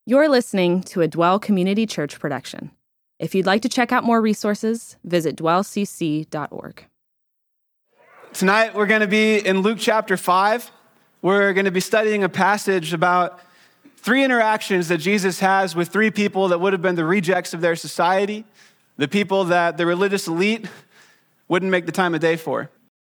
You're listening to a Dwell Community Church production. If you'd like to check out more resources, visit dwellcc.org. Tonight, we're going to be in Luke chapter 5. We're going to be studying a passage about three interactions that Jesus has with three people that would have been the rejects of their society, the people that the religious elite wouldn't make the time of day for.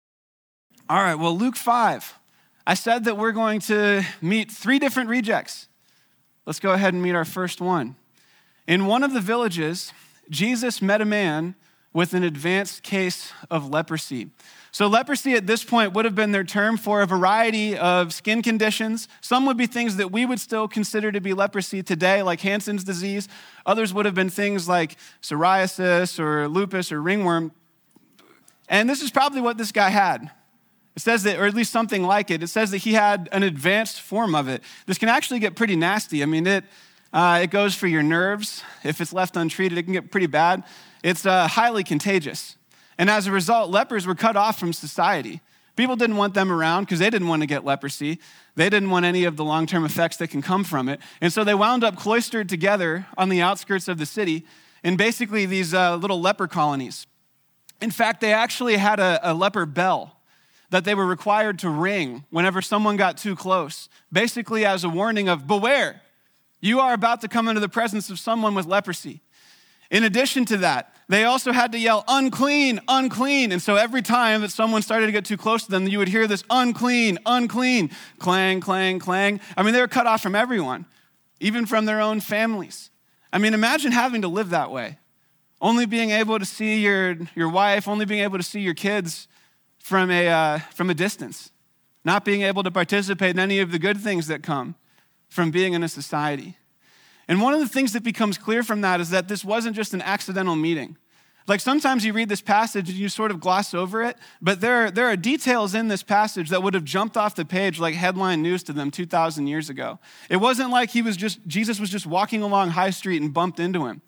All right, well, Luke 5. I said that we're going to meet three different rejects. Let's go ahead and meet our first one. In one of the villages, Jesus met a man with an advanced case of leprosy. So leprosy at this point would have been their term for a variety of skin conditions. Some would be things that we would still consider to be leprosy today, like Hansen's disease. Others would have been things like psoriasis or lupus or ringworm. And this is probably what this guy had. It says that, or at least something like it. It says that he had an advanced form of it. This can actually get pretty nasty. I mean, it goes for your nerves. If it's left untreated, it can get pretty bad. It's highly contagious. And as a result, lepers were cut off from society. People didn't want them around because they didn't want to get leprosy. They didn't want any of the long-term effects that can come from it. And so they wound up cloistered together on the outskirts of the city in basically these little leper colonies. In fact, they actually had a leper bell that they were required to ring whenever someone got too close, basically as a warning of, beware, you are about to come into the presence of someone with leprosy. In addition to that, they also had to yell, unclean, unclean. And so every time that someone started to get too close to them, you would hear this unclean, unclean, clang, clang, clang. I mean, they were cut off from everyone, even from their own families. I mean, imagine having to live that way. Only being able to see your wife, only being able to see your kids from a distance, not being able to participate in any of the good things that come from being in a society. And one of the things that becomes clear from that is that this wasn't just an accidental meeting. Like sometimes you read this passage and you sort of gloss over it, but there are details in this passage that would have jumped off the page like headline news to them 2,000 years ago. It wasn't like Jesus was just walking along High Street and bumped into him.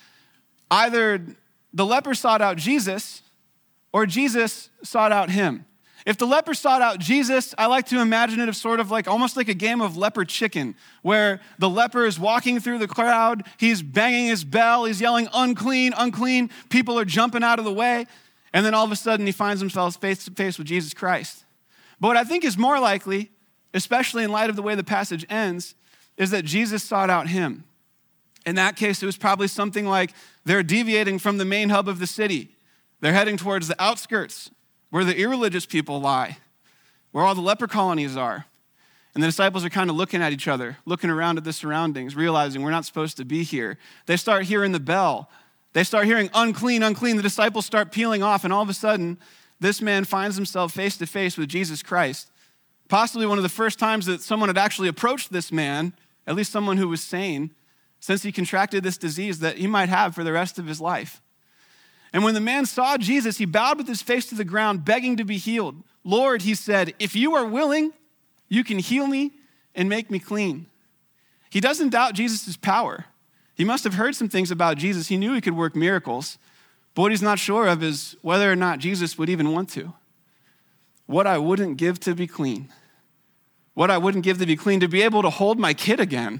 Either the leper sought out Jesus or Jesus sought out him. If the leper sought out Jesus, I like to imagine it as sort of like almost like a game of leper chicken, where the leper is walking through the crowd, he's banging his bell, he's yelling, unclean, unclean, people are jumping out of the way, and then all of a sudden he finds himself face to face with Jesus Christ. But what I think is more likely, especially in light of the way the passage ends, is that Jesus sought out him. In that case, it was probably something like they're deviating from the main hub of the city. They're heading towards the outskirts, where the irreligious people lie, where all the leper colonies are. And the disciples are kind of looking at each other, looking around at the surroundings, realizing we're not supposed to be here. They start hearing the bell. They start hearing unclean, unclean. The disciples start peeling off, and all of a sudden, this man finds himself face to face with Jesus Christ. Possibly one of the first times that someone had actually approached this man, at least someone who was sane, since he contracted this disease that he might have for the rest of his life. And when the man saw Jesus, he bowed with his face to the ground, begging to be healed. Lord, he said, if you are willing, you can heal me and make me clean. He doesn't doubt Jesus' power. He must have heard some things about Jesus. He knew he could work miracles. But what he's not sure of is whether or not Jesus would even want to. What I wouldn't give to be clean. What I wouldn't give to be clean, to be able to hold my kid again.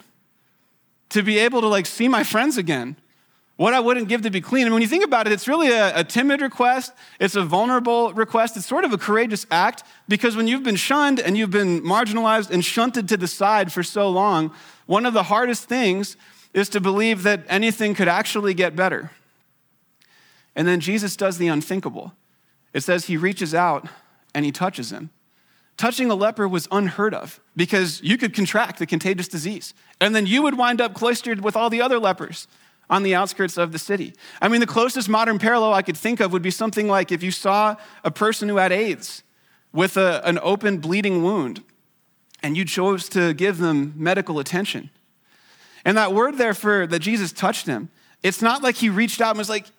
To be able to see my friends again. What I wouldn't give to be clean. And when you think about it, it's really a timid request. It's a vulnerable request. It's sort of a courageous act because when you've been shunned and you've been marginalized and shunted to the side for so long, one of the hardest things is to believe that anything could actually get better. And then Jesus does the unthinkable. It says he reaches out and he touches him. Touching the leper was unheard of because you could contract the contagious disease. And then you would wind up cloistered with all the other lepers on the outskirts of the city. I mean, the closest modern parallel I could think of would be something like if you saw a person who had AIDS with an open bleeding wound and you chose to give them medical attention. And that word there for that Jesus touched him, it's not like he reached out and was like,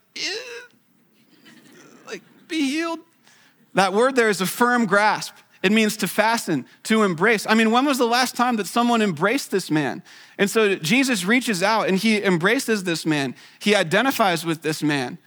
be healed. That word there is a firm grasp. It means to fasten, to embrace. I mean, when was the last time that someone embraced this man? And so Jesus reaches out and he embraces this man. He identifies with this man.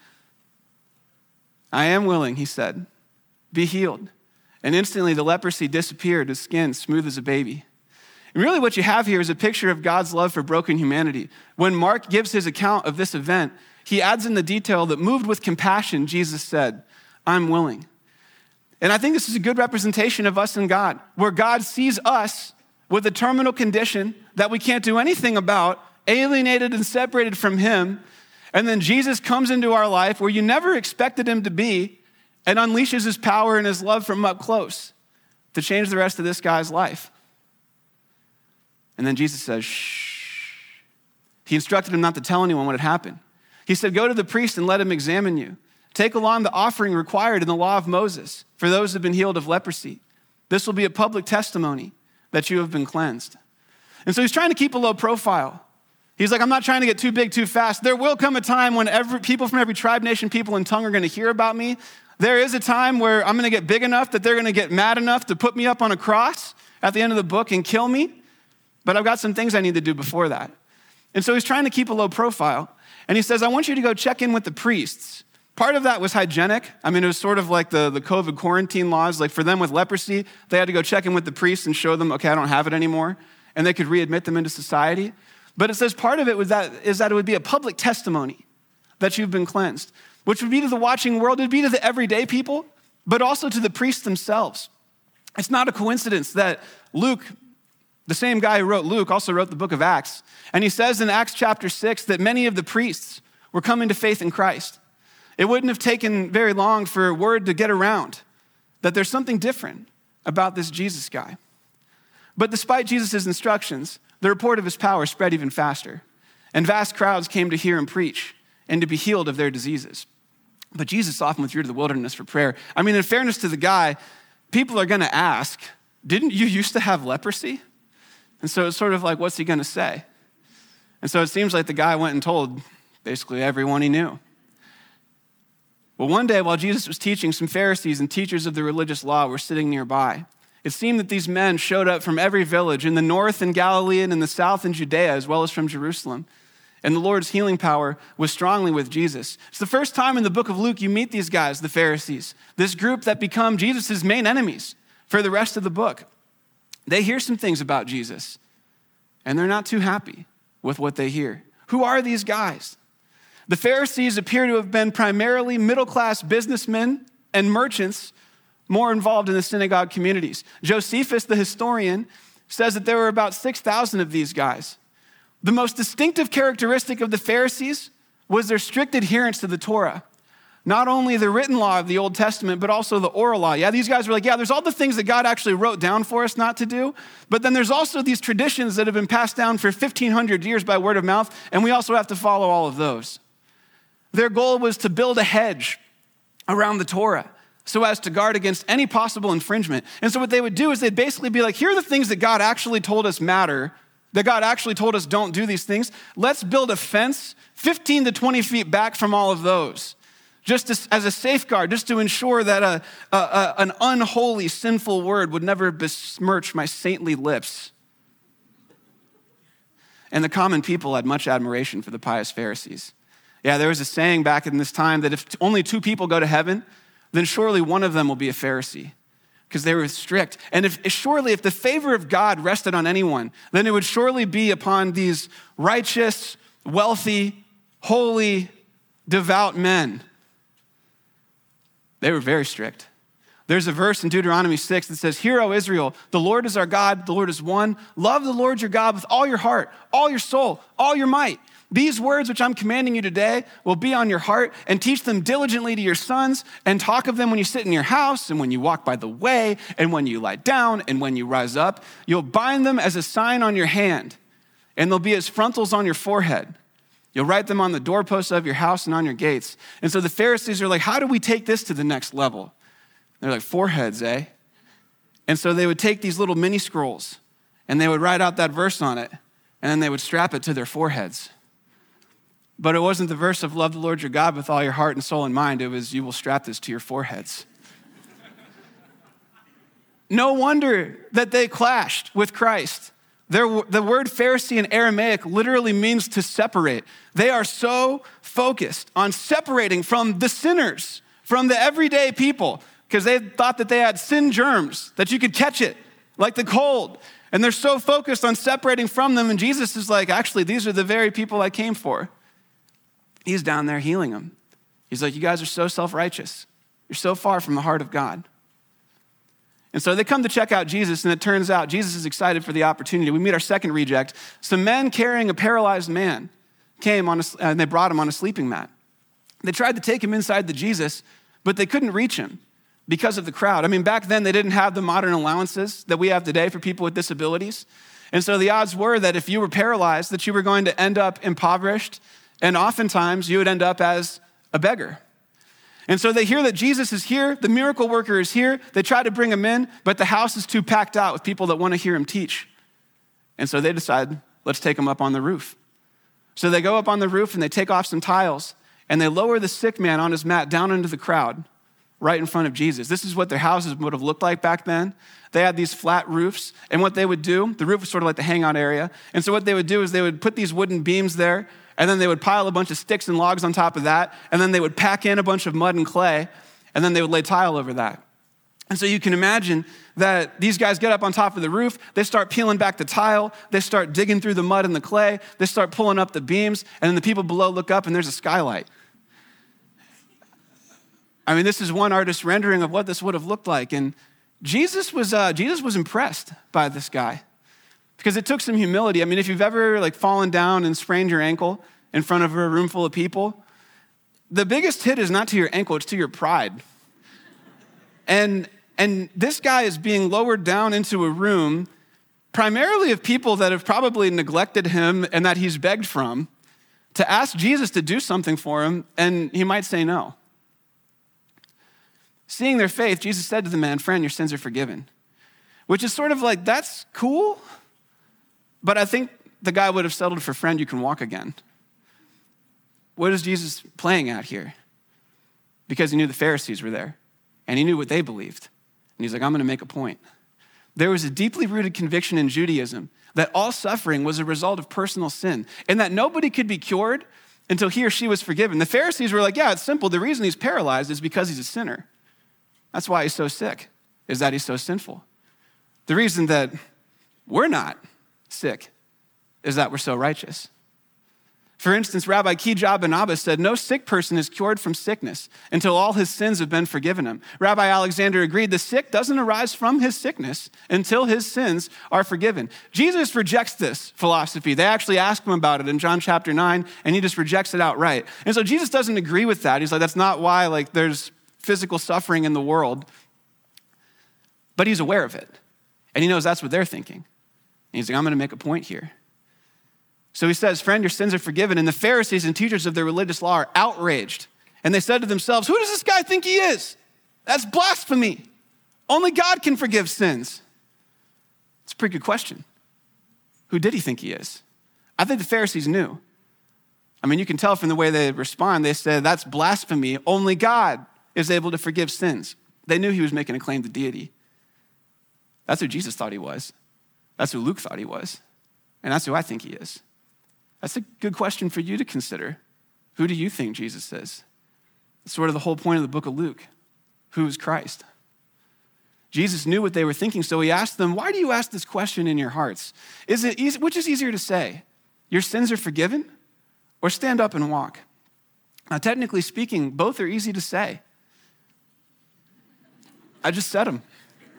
I am willing, he said, be healed. And instantly the leprosy disappeared, his skin smooth as a baby. And really what you have here is a picture of God's love for broken humanity. When Mark gives his account of this event, he adds in the detail that moved with compassion, Jesus said, I'm willing. And I think this is a good representation of us and God, where God sees us with a terminal condition that we can't do anything about, alienated and separated from him. And then Jesus comes into our life where you never expected him to be and unleashes his power and his love from up close to change the rest of this guy's life. And then Jesus says, shh. He instructed him not to tell anyone what had happened. He said, go to the priest and let him examine you. Take along the offering required in the law of Moses for those who have been healed of leprosy. This will be a public testimony that you have been cleansed. And so he's trying to keep a low profile. He's like, I'm not trying to get too big too fast. There will come a time when people from every tribe, nation, people, and tongue are going to hear about me. There is a time where I'm going to get big enough that they're going to get mad enough to put me up on a cross at the end of the book and kill me. But I've got some things I need to do before that. And so he's trying to keep a low profile. And he says, I want you to go check in with the priests. Part of that was hygienic. I mean, it was sort of like the COVID quarantine laws. Like for them with leprosy, they had to go check in with the priests and show them, okay, I don't have it anymore. And they could readmit them into society. But it says part of it is that it would be a public testimony that you've been cleansed, which would be to the watching world, it would be to the everyday people, but also to the priests themselves. It's not a coincidence that Luke, the same guy who wrote Luke, also wrote the book of Acts. And he says in Acts chapter 6 that many of the priests were coming to faith in Christ. It wouldn't have taken very long for word to get around that there's something different about this Jesus guy. But despite Jesus' instructions, the report of his power spread even faster. And vast crowds came to hear him preach and to be healed of their diseases. But Jesus often withdrew to the wilderness for prayer. I mean, in fairness to the guy, people are going to ask, didn't you used to have leprosy? And so it's sort of like, what's he going to say? And so it seems like the guy went and told basically everyone he knew. Well, one day while Jesus was teaching, some Pharisees and teachers of the religious law were sitting nearby. It seemed that these men showed up from every village in the north in Galilee and in the south in Judea, as well as from Jerusalem. And the Lord's healing power was strongly with Jesus. It's the first time in the book of Luke you meet these guys, the Pharisees, this group that become Jesus' main enemies for the rest of the book. They hear some things about Jesus, and they're not too happy with what they hear. Who are these guys? The Pharisees appear to have been primarily middle-class businessmen and merchants more involved in the synagogue communities. Josephus, the historian, says that there were about 6,000 of these guys. The most distinctive characteristic of the Pharisees was their strict adherence to the Torah. Not only the written law of the Old Testament, but also the oral law. Yeah, these guys were like, yeah, there's all the things that God actually wrote down for us not to do, but then there's also these traditions that have been passed down for 1,500 years by word of mouth, and we also have to follow all of those. Their goal was to build a hedge around the Torah so as to guard against any possible infringement. And so what they would do is they'd basically be like, here are the things that God actually told us matter, that God actually told us don't do these things. Let's build a fence 15 to 20 feet back from all of those, just as a safeguard, just to ensure that an unholy, sinful word would never besmirch my saintly lips. And the common people had much admiration for the pious Pharisees. Yeah, there was a saying back in this time that if only 2 people go to heaven, then surely one of them will be a Pharisee, because they were strict. And if the favor of God rested on anyone, then it would surely be upon these righteous, wealthy, holy, devout men. They were very strict. There's a verse in Deuteronomy 6 that says, "Hear, O Israel, the Lord is our God, the Lord is one. Love the Lord your God with all your heart, all your soul, all your might. These words which I'm commanding you today will be on your heart, and teach them diligently to your sons, and talk of them when you sit in your house, and when you walk by the way, and when you lie down, and when you rise up. You'll bind them as a sign on your hand, and they'll be as frontals on your forehead. You'll write them on the doorposts of your house and on your gates." And so the Pharisees are like, how do we take this to the next level? They're like, foreheads, eh? And so they would take these little mini scrolls, and they would write out that verse on it, and then they would strap it to their foreheads. But it wasn't the verse of love the Lord your God with all your heart and soul and mind. It was, you will strap this to your foreheads. No wonder that they clashed with Christ. The word Pharisee in Aramaic literally means to separate. They are so focused on separating from the sinners, from the everyday people, because they thought that they had sin germs, that you could catch it like the cold. And they're so focused on separating from them. And Jesus is like, actually, these are the very people I came for. He's down there healing them. He's like, you guys are so self-righteous. You're so far from the heart of God. And so they come to check out Jesus, and it turns out Jesus is excited for the opportunity. We meet our second reject. Some men carrying a paralyzed man came and they brought him on a sleeping mat. They tried to take him inside to Jesus, but they couldn't reach him because of the crowd. I mean, back then they didn't have the modern allowances that we have today for people with disabilities. And so the odds were that if you were paralyzed, that you were going to end up impoverished, and oftentimes you would end up as a beggar. And so they hear that Jesus is here, the miracle worker is here. They try to bring him in, but the house is too packed out with people that want to hear him teach. And so they decide, let's take him up on the roof. So they go up on the roof and they take off some tiles and they lower the sick man on his mat down into the crowd right in front of Jesus. This is what their houses would have looked like back then. They had these flat roofs, and what they would do, the roof was sort of like the hangout area. And so what they would do is they would put these wooden beams there, and then they would pile a bunch of sticks and logs on top of that, and then they would pack in a bunch of mud and clay, and then they would lay tile over that. And so you can imagine that these guys get up on top of the roof, they start peeling back the tile, they start digging through the mud and the clay, they start pulling up the beams, and then the people below look up and there's a skylight. I mean, this is one artist's rendering of what this would have looked like. And Jesus was impressed by this guy because it took some humility. I mean, if you've ever fallen down and sprained your ankle in front of a room full of people, the biggest hit is not to your ankle, it's to your pride. And this guy is being lowered down into a room primarily of people that have probably neglected him and that he's begged from, to ask Jesus to do something for him, and he might say no. Seeing their faith, Jesus said to the man, "Friend, your sins are forgiven." Which is sort of like, that's cool, but I think the guy would have settled for, "Friend, you can walk again." What is Jesus playing at here? Because he knew the Pharisees were there, and he knew what they believed. And he's like, I'm gonna make a point. There was a deeply rooted conviction in Judaism that all suffering was a result of personal sin, and that nobody could be cured until he or she was forgiven. The Pharisees were like, yeah, it's simple. The reason he's paralyzed is because he's a sinner. That's why he's so sick, is that he's so sinful. The reason that we're not sick is that we're so righteous. For instance, Rabbi Kijab ben Abba said, no sick person is cured from sickness until all his sins have been forgiven him. Rabbi Alexander agreed the sick doesn't arise from his sickness until his sins are forgiven. Jesus rejects this philosophy. They actually ask him about it in John chapter 9, and he just rejects it outright. And so Jesus doesn't agree with that. He's like, that's not why there's physical suffering in the world. But he's aware of it. And he knows that's what they're thinking. And he's like, I'm going to make a point here. So he says, friend, your sins are forgiven. And the Pharisees and teachers of the religious law are outraged. And they said to themselves, who does this guy think he is? That's blasphemy. Only God can forgive sins. It's a pretty good question. Who did he think he is? I think the Pharisees knew. I mean, you can tell from the way they respond. They said, that's blasphemy. Only God is able to forgive sins. They knew he was making a claim to deity. That's who Jesus thought he was. That's who Luke thought he was. And that's who I think he is. That's a good question for you to consider. Who do you think Jesus is? It's sort of the whole point of the book of Luke. Who is Christ? Jesus knew what they were thinking, so he asked them, why do you ask this question in your hearts? Which is easier to say? Your sins are forgiven, or stand up and walk? Now, technically speaking, both are easy to say. I just said them.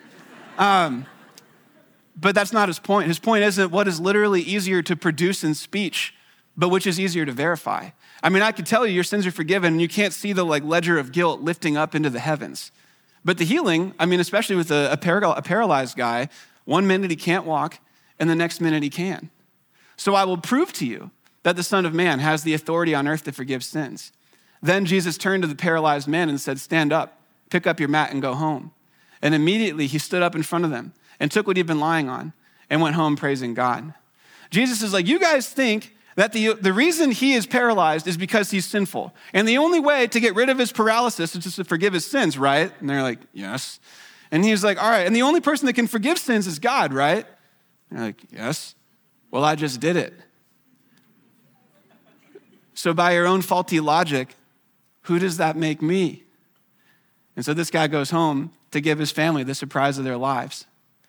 But that's not his point. His point isn't what is literally easier to produce in speech, but which is easier to verify. I mean, I could tell you your sins are forgiven, and you can't see the ledger of guilt lifting up into the heavens. But the healing, I mean, especially with a paralyzed guy, 1 minute he can't walk, and the next minute he can. So I will prove to you that the Son of Man has the authority on earth to forgive sins. Then Jesus turned to the paralyzed man and said, stand up, pick up your mat and go home. And immediately he stood up in front of them and took what he'd been lying on and went home praising God. Jesus is like, you guys think that the reason he is paralyzed is because he's sinful. And the only way to get rid of his paralysis is just to forgive his sins, right? And they're like, yes. And he's like, all right. And the only person that can forgive sins is God, right? And they're like, yes. Well, I just did it. So by your own faulty logic, who does that make me? And so this guy goes home to give his family the surprise of their lives.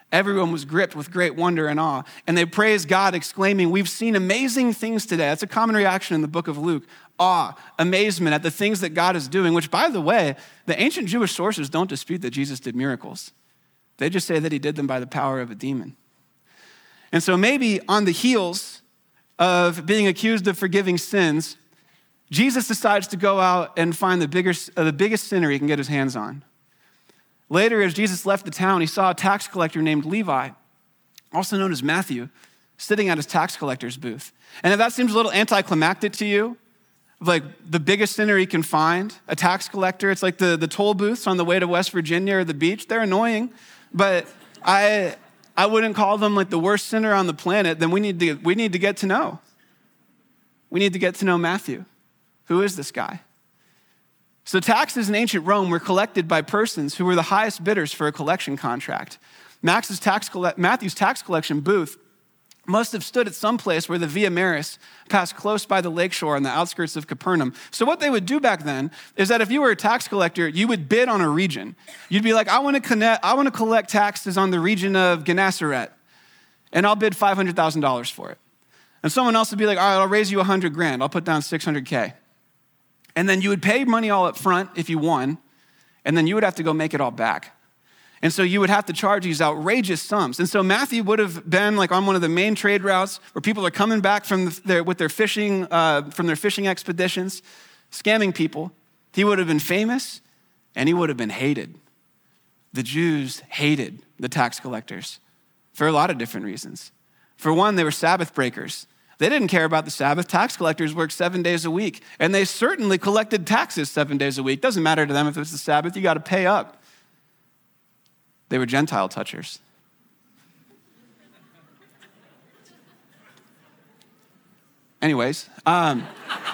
Everyone was gripped with great wonder and awe, and they praised God, exclaiming, "We've seen amazing things today." That's a common reaction in the book of Luke. Awe, amazement at the things that God is doing, which, by the way, the ancient Jewish sources don't dispute that Jesus did miracles. They just say that he did them by the power of a demon. And so maybe on the heels of being accused of forgiving sins, Jesus decides to go out and find the biggest sinner he can get his hands on. Later, as Jesus left the town, he saw a tax collector named Levi, also known as Matthew, sitting at his tax collector's booth. And if that seems a little anticlimactic to you, like the biggest sinner he can find, a tax collector, it's like the toll booths on the way to West Virginia or the beach, they're annoying, but I wouldn't call them like the worst sinner on the planet. Then we need to get to know. We need to get to know Matthew. Who is this guy? So taxes in ancient Rome were collected by persons who were the highest bidders for a collection contract. Matthew's tax collection booth must have stood at some place where the Via Maris passed close by the lakeshore on the outskirts of Capernaum. So what they would do back then is that if you were a tax collector, you would bid on a region. You'd be like, I want to collect taxes on the region of Gennesaret, and I'll bid $500,000 for it. And someone else would be like, all right, I'll raise you $100,000. I'll put down $600K. And then you would pay money all up front if you won, and then you would have to go make it all back. And so you would have to charge these outrageous sums. And so Matthew would have been like on one of the main trade routes where people are coming back from their fishing expeditions, scamming people. He would have been famous, and he would have been hated. The Jews hated the tax collectors for a lot of different reasons. For one, they were Sabbath breakers. They didn't care about the Sabbath. Tax collectors worked 7 days a week, and they certainly collected taxes 7 days a week. Doesn't matter to them if it's the Sabbath, you got to pay up. They were Gentile touchers. Anyways, I've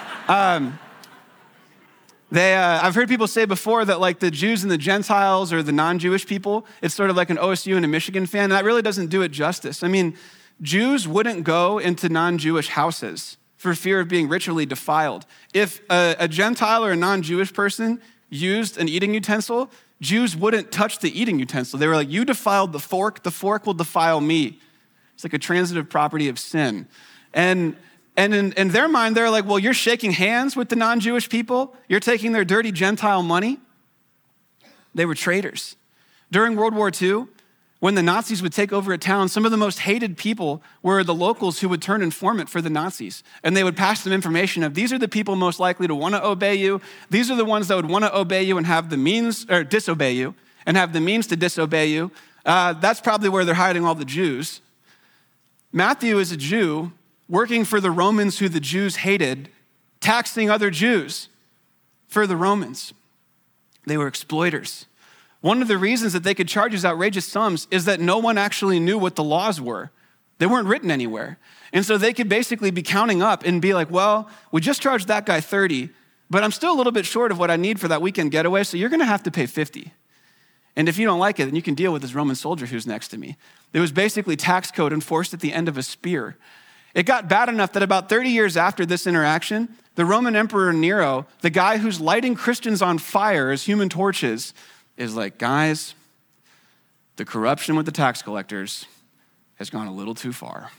heard people say before that like the Jews and the Gentiles or the non-Jewish people, it's sort of like an OSU and a Michigan fan, and that really doesn't do it justice. I mean, Jews wouldn't go into non-Jewish houses for fear of being ritually defiled. If a Gentile or a non-Jewish person used an eating utensil, Jews wouldn't touch the eating utensil. They were like, you defiled the fork will defile me. It's like a transitive property of sin. And in their mind, they're like, well, you're shaking hands with the non-Jewish people. You're taking their dirty Gentile money. They were traitors. During World War II, when the Nazis would take over a town, some of the most hated people were the locals who would turn informant for the Nazis. And they would pass them information of, these are the people most likely to want to obey you. These are the ones that would want to obey you and have the means, or disobey you, and have the means to disobey you. That's probably where they're hiding all the Jews. Matthew is a Jew working for the Romans who the Jews hated, taxing other Jews for the Romans. They were exploiters. One of the reasons that they could charge these outrageous sums is that no one actually knew what the laws were. They weren't written anywhere. And so they could basically be counting up and be like, well, we just charged that guy 30, but I'm still a little bit short of what I need for that weekend getaway, so you're gonna have to pay 50. And if you don't like it, then you can deal with this Roman soldier who's next to me. It was basically tax code enforced at the end of a spear. It got bad enough that about 30 years after this interaction, the Roman Emperor Nero, the guy who's lighting Christians on fire as human torches, is like, guys, the corruption with the tax collectors has gone a little too far.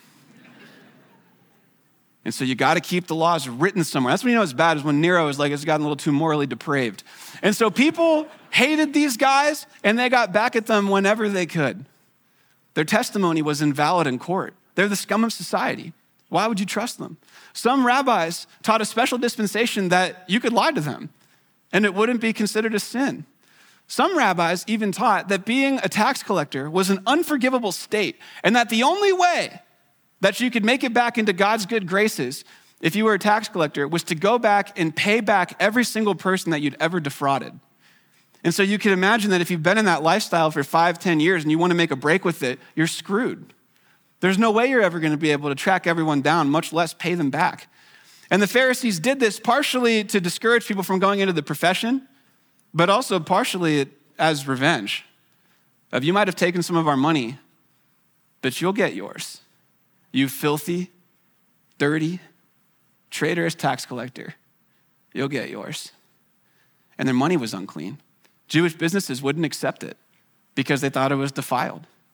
And so you got to keep the laws written somewhere. That's when you know it's bad, is when Nero is like, it's gotten a little too morally depraved. And so people hated these guys, and they got back at them whenever they could. Their testimony was invalid in court. They're the scum of society. Why would you trust them? Some rabbis taught a special dispensation that you could lie to them, and it wouldn't be considered a sin. Some rabbis even taught that being a tax collector was an unforgivable state, and that the only way that you could make it back into God's good graces if you were a tax collector was to go back and pay back every single person that you'd ever defrauded. And so you can imagine that if you've been in that lifestyle for 5-10 years and you want to make a break with it, you're screwed. There's no way you're ever going to be able to track everyone down, much less pay them back. And the Pharisees did this partially to discourage people from going into the profession, but also partially as revenge. Of, you might have taken some of our money, but you'll get yours. You filthy, dirty, traitorous tax collector. You'll get yours. And their money was unclean. Jewish businesses wouldn't accept it because they thought it was defiled.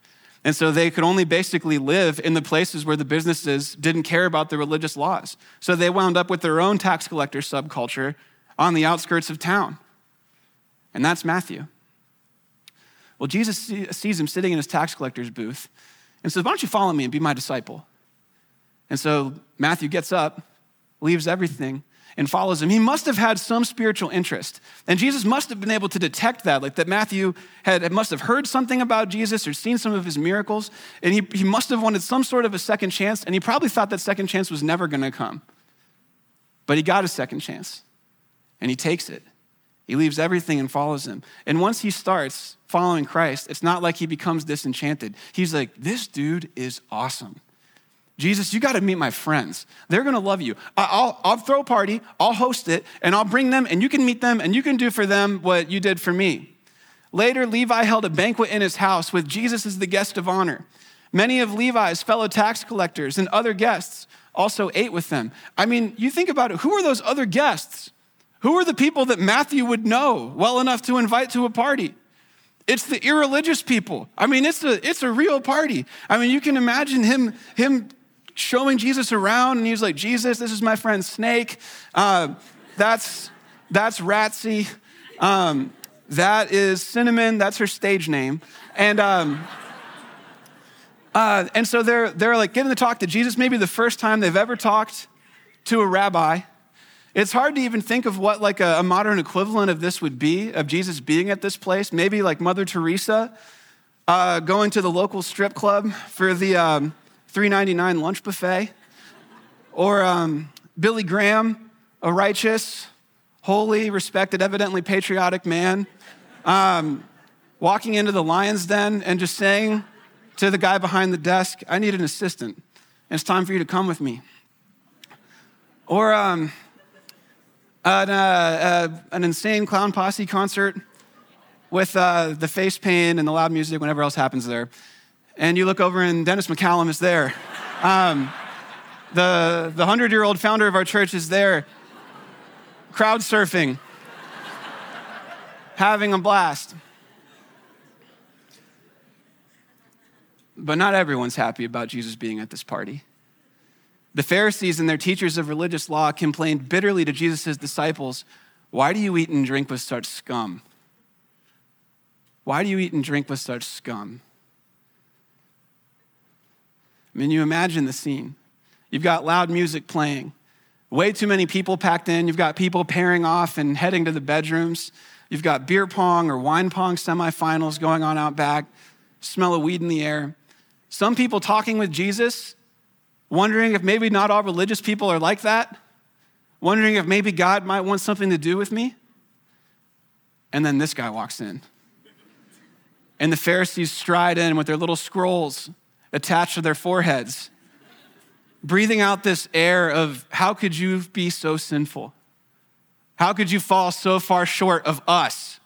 And so they could only basically live in the places where the businesses didn't care about the religious laws. So they wound up with their own tax collector subculture on the outskirts of town. And that's Matthew. Well, Jesus sees him sitting in his tax collector's booth and says, why don't you follow me and be my disciple? And so Matthew gets up, leaves everything, and follows him. He must have had some spiritual interest. And Jesus must have been able to detect that, like that Matthew must have heard something about Jesus or seen some of his miracles. And he must have wanted some sort of a second chance. And he probably thought that second chance was never going to come. But he got a second chance. And he takes it. He leaves everything and follows him. And once he starts following Christ, it's not like he becomes disenchanted. He's like, this dude is awesome. Jesus, you got to meet my friends. They're going to love you. I'll throw a party, I'll host it, and I'll bring them, and you can meet them, and you can do for them what you did for me. Later, Levi held a banquet in his house with Jesus as the guest of honor. Many of Levi's fellow tax collectors and other guests also ate with them. I mean, you think about it. Who are those other guests? Who are the people that Matthew would know well enough to invite to a party? It's the irreligious people. I mean, it's a real party. I mean, you can imagine him showing Jesus around, and he's like, Jesus, this is my friend Snake. That's Ratsy. That is Cinnamon. That's her stage name. And so they're like getting to talk to Jesus, maybe the first time they've ever talked to a rabbi. It's hard to even think of what like a modern equivalent of this would be, of Jesus being at this place. Maybe like Mother Teresa going to the local strip club for the $3.99 lunch buffet. Or Billy Graham, a righteous, holy, respected, evidently patriotic man, walking into the lion's den and just saying to the guy behind the desk, I need an assistant, and it's time for you to come with me. Or an insane clown posse concert with the face paint and the loud music, whenever else happens there. And you look over and Dennis McCallum is there. The 100-year-old founder of our church is there, crowd surfing, having a blast. But not everyone's happy about Jesus being at this party. The Pharisees and their teachers of religious law complained bitterly to Jesus' disciples, why do you eat and drink with such scum? Why do you eat and drink with such scum? I mean, you imagine the scene. You've got loud music playing, way too many people packed in. You've got people pairing off and heading to the bedrooms. You've got beer pong or wine pong semifinals going on out back, smell of weed in the air. Some people talking with Jesus, wondering if maybe not all religious people are like that, wondering if maybe God might want something to do with me. And then this guy walks in. And the Pharisees stride in with their little scrolls attached to their foreheads, breathing out this air of, how could you be so sinful? How could you fall so far short of us?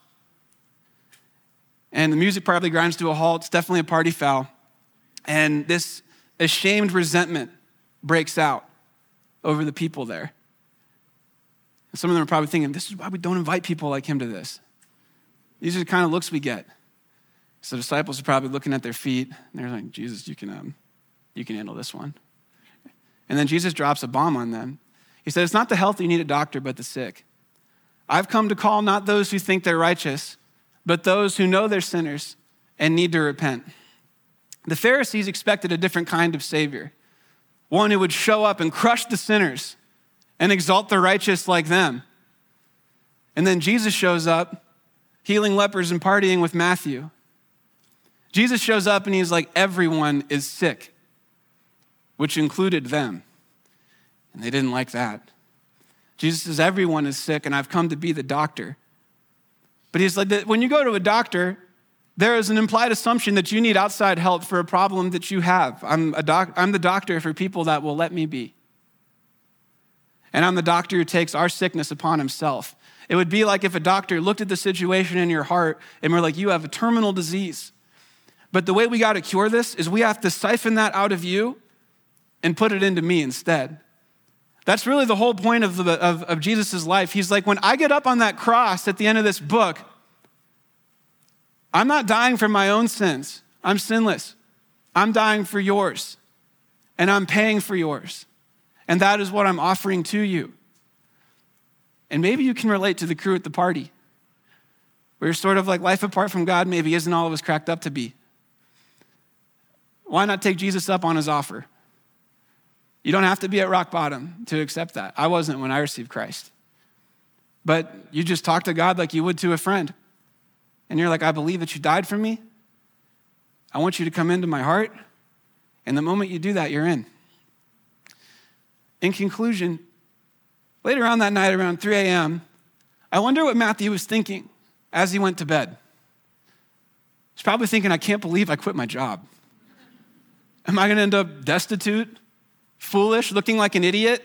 And the music probably grinds to a halt. It's definitely a party foul. And this ashamed resentment breaks out over the people there. And some of them are probably thinking, this is why we don't invite people like him to this. These are the kind of looks we get. So the disciples are probably looking at their feet, and they're like, Jesus, you can handle this one. And then Jesus drops a bomb on them. He said, it's not the healthy who need a doctor, but the sick. I've come to call not those who think they're righteous, but those who know they're sinners and need to repent. The Pharisees expected a different kind of savior, one who would show up and crush the sinners and exalt the righteous like them. And then Jesus shows up, healing lepers and partying with Matthew. Jesus shows up and he's like, everyone is sick, which included them. And they didn't like that. Jesus says, everyone is sick, and I've come to be the doctor. But he's like, when you go to a doctor, there is an implied assumption that you need outside help for a problem that you have. I'm the doctor for people that will let me be. And I'm the doctor who takes our sickness upon himself. It would be like if a doctor looked at the situation in your heart and were like, you have a terminal disease. But the way we got to cure this is we have to siphon that out of you and put it into me instead. That's really the whole point of Jesus' life. He's like, when I get up on that cross at the end of this book, I'm not dying for my own sins. I'm sinless. I'm dying for yours, and I'm paying for yours, and that is what I'm offering to you. And maybe you can relate to the crew at the party, where you're sort of like, life apart from God maybe isn't all it was cracked up to be. Why not take Jesus up on his offer? You don't have to be at rock bottom to accept that. I wasn't when I received Christ. But you just talk to God like you would to a friend. And you're like, I believe that you died for me. I want you to come into my heart. And the moment you do that, you're in. In conclusion, later on that night around 3 a.m., I wonder what Matthew was thinking as he went to bed. He's probably thinking, I can't believe I quit my job. Am I going to end up destitute, foolish, looking like an idiot?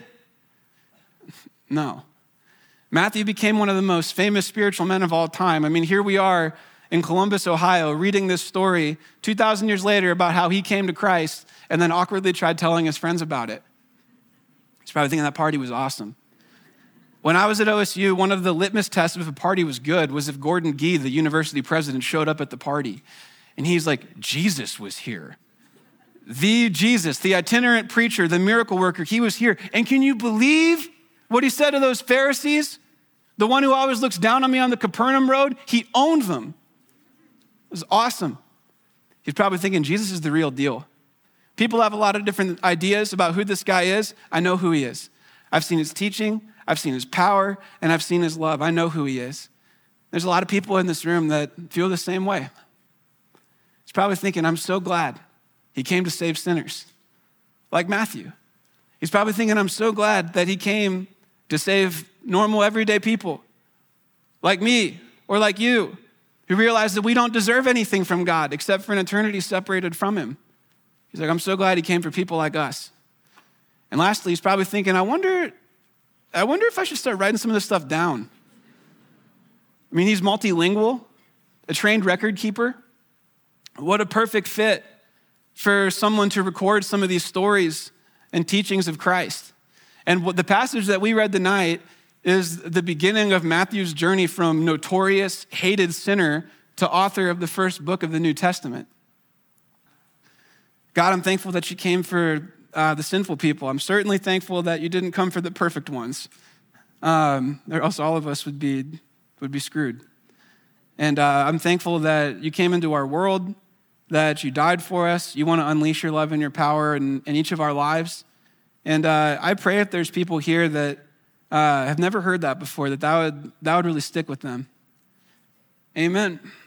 No. Matthew became one of the most famous spiritual men of all time. I mean, here we are in Columbus, Ohio, reading this story 2,000 years later about how he came to Christ and then awkwardly tried telling his friends about it. He's probably thinking that party was awesome. When I was at OSU, one of the litmus tests of if a party was good was if Gordon Gee, the university president, showed up at the party. And he's like, Jesus was here. The Jesus, the itinerant preacher, the miracle worker, he was here. And can you believe what he said to those Pharisees? The one who always looks down on me on the Capernaum road, he owned them. It was awesome. He's probably thinking, Jesus is the real deal. People have a lot of different ideas about who this guy is. I know who he is. I've seen his teaching, I've seen his power, and I've seen his love. I know who he is. There's a lot of people in this room that feel the same way. He's probably thinking, I'm so glad he came to save sinners, like Matthew. He's probably thinking, I'm so glad that he came to save normal, everyday people, like me or like you, who realize that we don't deserve anything from God except for an eternity separated from him. He's like, I'm so glad he came for people like us. And lastly, he's probably thinking, I wonder if I should start writing some of this stuff down. I mean, he's multilingual, a trained record keeper. What a perfect fit for someone to record some of these stories and teachings of Christ. And what the passage that we read tonight is the beginning of Matthew's journey from notorious, hated sinner to author of the first book of the New Testament. God, I'm thankful that you came for the sinful people. I'm certainly thankful that you didn't come for the perfect ones. Or else all of us would be screwed. And I'm thankful that you came into our world, that you died for us. You want to unleash your love and your power in each of our lives. And I pray if there's people here that have never heard that before, that would really stick with them. Amen.